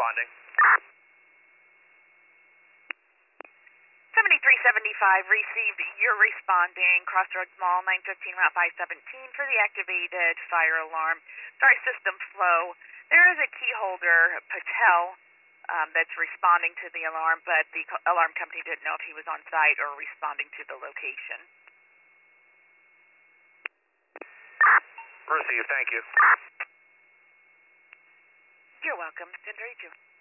responding. 7375 received. You're responding. Crossroads Mall, 915 Route 517 for the activated fire alarm. Sorry, system flow. There is a key holder, Patel, that's responding to the alarm, but the alarm company didn't know if he was on site or responding to the location. Received, thank you. You're welcome. 1032.